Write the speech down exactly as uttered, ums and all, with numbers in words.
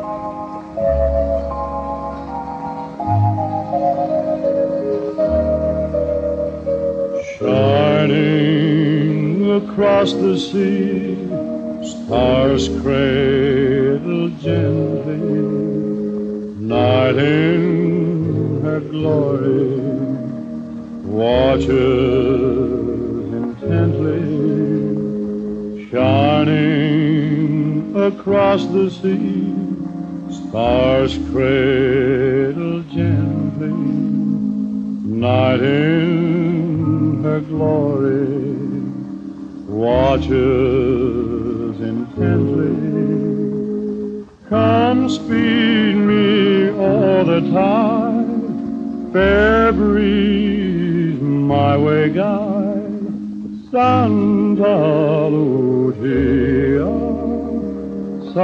Shining across the sea, stars cradle gently. Night in her glory watches intently. Shining across the sea, stars cradle gently. Night in her glory watches intently. Come speed me o'er the tide, fair breeze my way guide, Santa Lucia.